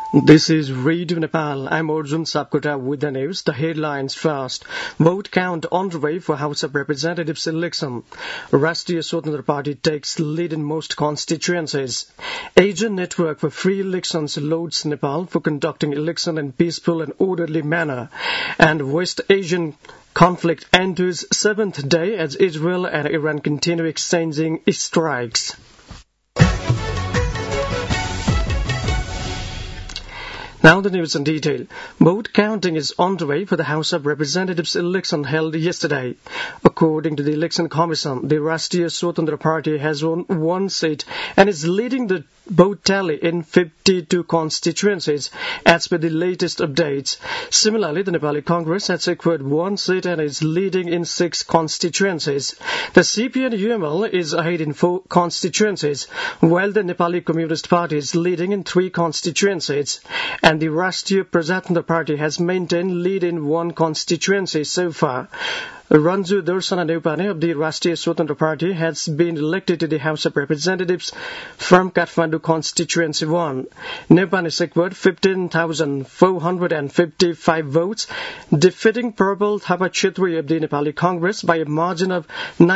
This is Radio Nepal. I'm Arjun Sapkota with the news. The headlines first. Vote count underway for House of Representatives election. Rashtriya Swatantra Party takes lead in most constituencies. Asian Network for Free Elections lauds Nepal for conducting election in peaceful and orderly manner. And West Asian conflict enters seventh day as Israel and Iran continue exchanging strikes. Now the news in detail. Vote counting is underway for the House of Representatives election held yesterday. According to the Election Commission, the Rashtriya Swatantra Party has won one seat and is leading the vote tally in 52 constituencies as per the latest updates. Similarly, the Nepali Congress has secured one seat and is leading in 6 constituencies. The CPN-UML is ahead in 4 constituencies, while the Nepali Communist Party is leading in 3 constituencies. And the Rashtriya Prajatantra Party has maintained lead in 1 constituency so far. Ranju Darsana Neupane of the Rashtriya Swatantra Party has been elected to the House of Representatives from Kathmandu Constituency 1. Neupane secured 15,455 votes, defeating Prabal Thapa Chhetri of the Nepali Congress by a margin of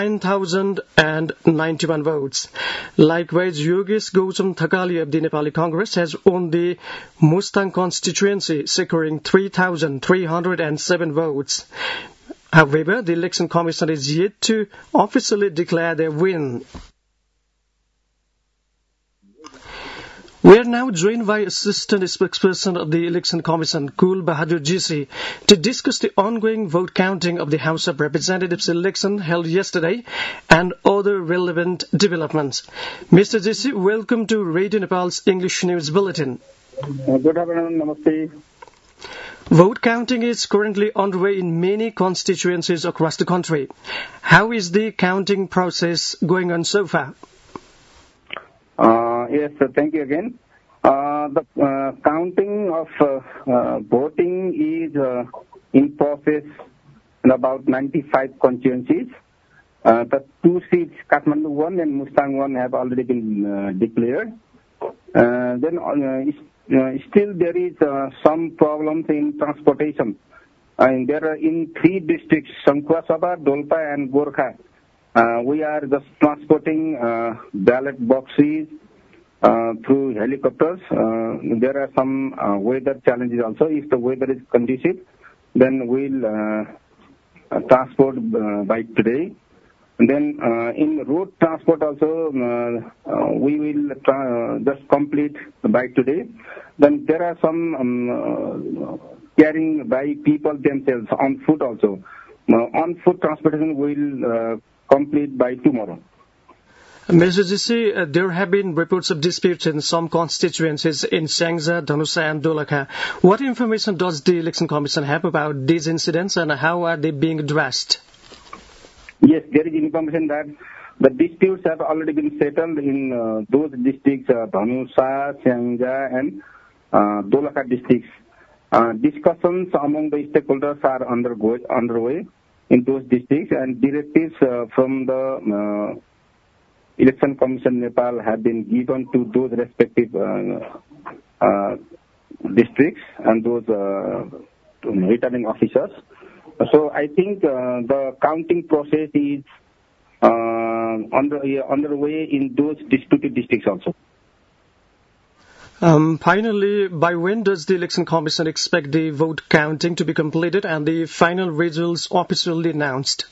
9,091 votes. Likewise, Yogesh Gautam Thakali of the Nepali Congress has won the Mustang constituency, securing 3,307 votes. However, the Election Commission is yet to officially declare their win. We are now joined by Assistant Spokesperson of the Election Commission, Kul Bahadur Jisi, to discuss the ongoing vote counting of the House of Representatives election held yesterday and other relevant developments. Mr. Jisi, welcome to Radio Nepal's English News Bulletin. Good afternoon, namaste. Vote counting is currently underway in many constituencies across the country. How is the counting process going on so far? Yes, thank you again. The counting of voting is in process in about 95 constituencies. The 2 seats, Kathmandu 1 and Mustang 1, have already been declared. Still there is some problems in transportation. There are in 3 districts, Sankhwasabha, Dolpa and Gorkha. We are just transporting ballot boxes through helicopters. There are some weather challenges also. If the weather is conducive, then we'll transport by today. And then in road transport also, we will just complete by today. Then there are some carrying by people themselves on foot also. On foot transportation will complete by tomorrow. Mr. Jisi, there have been reports of disputes in some constituencies in Sangja, Dhanusa and Dolakha. What information does the Election Commission have about these incidents and how are they being addressed? Yes, there is information that the disputes have already been settled in those districts, Dhanusa, Sangja and Dolakha districts. Discussions among the stakeholders are underway in those districts, and directives from the Election Commission Nepal have been given to those respective districts and those returning officers. So I think the counting process is underway in those disputed districts also. Finally, by when does the Election Commission expect the vote counting to be completed and the final results officially announced?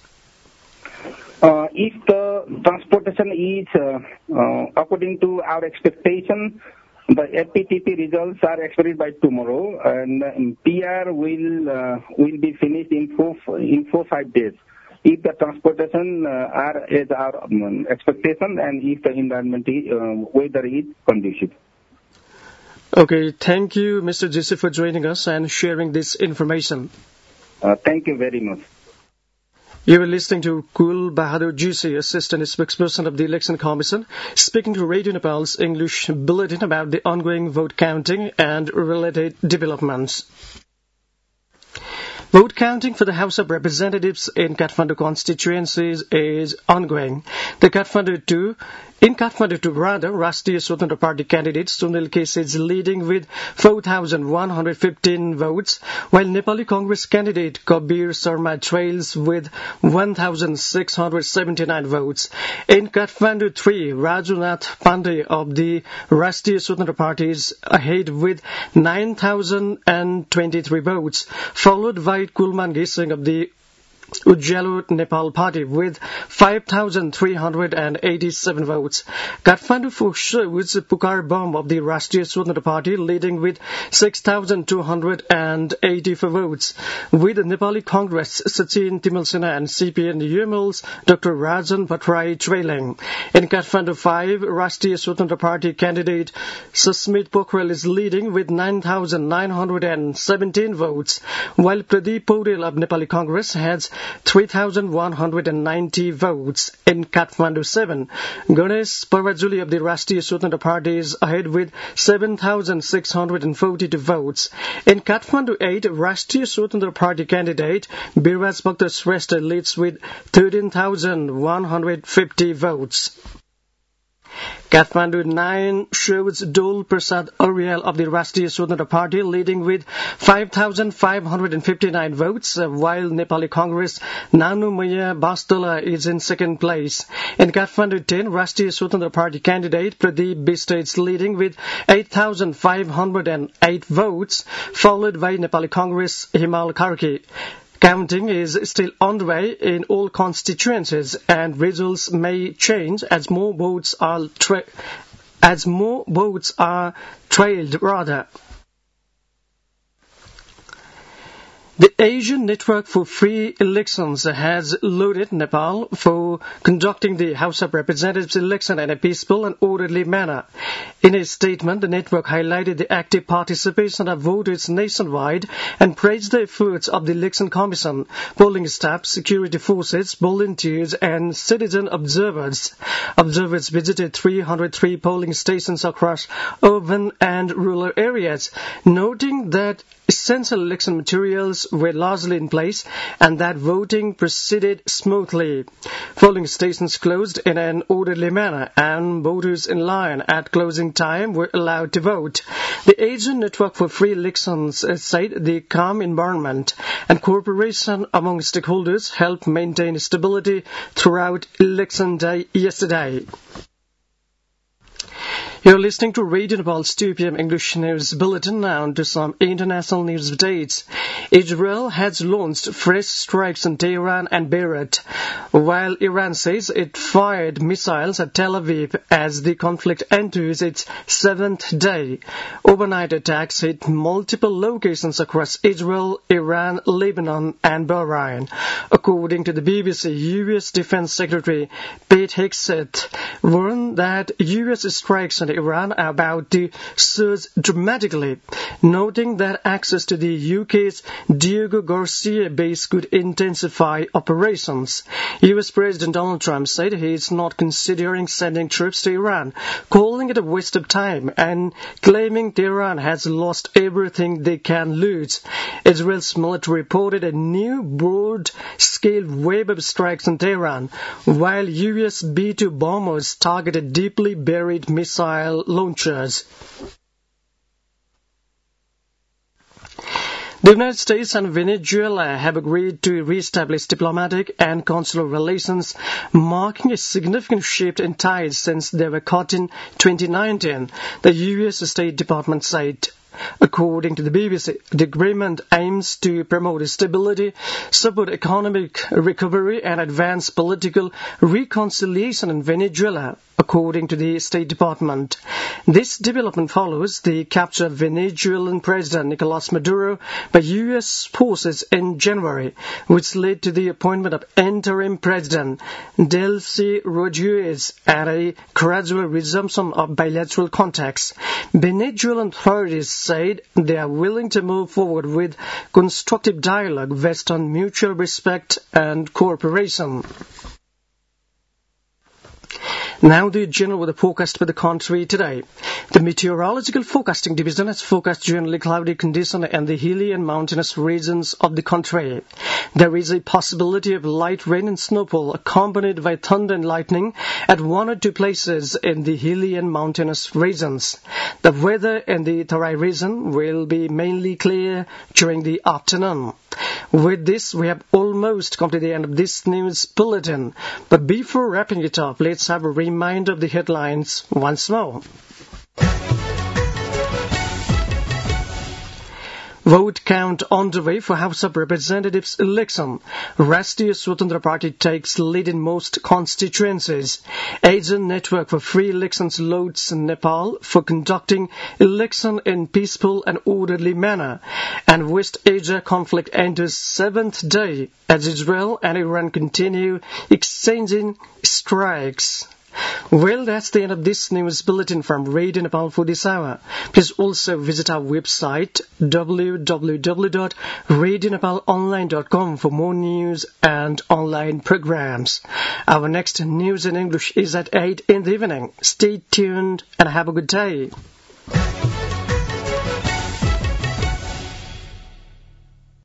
If the transportation is according to our expectation, the FPTP results are expected by tomorrow, and PR will be finished in 4-5 days. If the transportation are as our expectation, and if the environment weather is conducive. Okay, thank you, Mr. Jisi, for joining us and sharing this information. Thank you very much. You are listening to Kul Bahadur Jisi, Assistant Spokesperson of the Election Commission, speaking to Radio Nepal's English Bulletin about the ongoing vote counting and related developments. Vote counting for the House of Representatives in Kathmandu constituencies is ongoing. The Kathmandu 2 In Kathmandu, rather, Rashtriya Swatantara Party candidate Sunil Kesi is leading with 4,115 votes, while Nepali Congress candidate Kabir Sharma trails with 1,679 votes. In Kathmandu 3, Rajunath Pandey of the Rashtriya Swatantara Party is ahead with 9,023 votes, followed by Kulman Gising of the Ujjalo Nepal Party with 5,387 votes. Kathmandu 4 shows Pukar Bam of the Rashtriya Swatantara Party leading with 6,284 votes, with Nepali Congress Sachin Timalsena and CPN UML's Dr. Rajan Bhattarai trailing. In Kathmandu 5, Rashtriya Swatantara Party candidate Susmit Pokhrel is leading with 9,917 votes, while Pradeep Paudel of Nepali Congress has 3,190 votes. In Kathmandu 7, Ganesh Parvajuli of the Rashtriya Swatantara Party is ahead with 7,642 votes. In Kathmandu 8, Rashtriya Swatantara Party candidate Biraj Bhakta Shrestha leads with 13,150 votes. Kathmandu 9 shows Dol Prasad Auriel of the Rashtriya Swatantara Party leading with 5,559 votes, while Nepali Congress Nanu Maya Bastala is in second place. In Kathmandu 10, Rashtriya Swatantara Party candidate Pradeep Biste is leading with 8,508 votes, followed by Nepali Congress Himal Karki. Counting is still underway in all constituencies, and results may change as more votes are trailed. The Asian Network for Free Elections has lauded Nepal for conducting the House of Representatives election in a peaceful and orderly manner. In a statement, the network highlighted the active participation of voters nationwide and praised the efforts of the Election Commission, polling staff, security forces, volunteers, and citizen observers. Observers visited 303 polling stations across urban and rural areas, noting that essential election materials were largely in place and that voting proceeded smoothly. Polling stations closed in an orderly manner and voters in line at closing time were allowed to vote. The Asian Network for Free Elections said the calm environment and cooperation among stakeholders helped maintain stability throughout election day yesterday. You're listening to Radio Nepal's 2 p.m. English News Bulletin. Now to some international news updates. Israel has launched fresh strikes on Tehran and Beirut, while Iran says it fired missiles at Tel Aviv as the conflict enters its 7th day. Overnight attacks hit multiple locations across Israel, Iran, Lebanon, and Bahrain. According to the BBC, U.S. Defense Secretary Pete Hegseth warned that U.S. strikes on Iran are about to surge dramatically, noting that access to the UK's Diego Garcia base could intensify operations. US President Donald Trump said he is not considering sending troops to Iran, calling it a waste of time and claiming Tehran has lost everything they can lose. Israel's military reported a new broad-scale wave of strikes on Tehran, while US B-2 bombers targeted deeply buried missile launchers. The United States and Venezuela have agreed to re-establish diplomatic and consular relations, marking a significant shift in ties since they were cut in 2019, the U.S. State Department said. According to the BBC, the agreement aims to promote stability, support economic recovery, and advance political reconciliation in Venezuela, according to the State Department. This development follows the capture of Venezuelan President Nicolas Maduro by U.S. forces in January, which led to the appointment of interim President Delcy Rodriguez and a gradual resumption of bilateral contacts. Venezuelan authorities said they are willing to move forward with constructive dialogue based on mutual respect and cooperation. Now the general weather forecast for the country today. The Meteorological Forecasting Division has forecast generally cloudy conditions in the hilly and mountainous regions of the country. There is a possibility of light rain and snowfall accompanied by thunder and lightning at one or two places in the hilly and mountainous regions. The weather in the Tarai region will be mainly clear during the afternoon. With this, we have almost come to the end of this news bulletin. But before wrapping it up, let's have a reminder of the headlines once more. Vote count underway for House of Representatives election. Rashtriya Swatantra Party takes lead in most constituencies. Asian Network for Free Elections loads Nepal for conducting election in peaceful and orderly manner. And West Asia conflict enters 7th day as Israel and Iran continue exchanging strikes. Well, that's the end of this news bulletin from Radio Nepal for this hour. Please also visit our website www.radionepalonline.com for more news and online programs. Our next news in English is at 8 in the evening. Stay tuned and have a good day.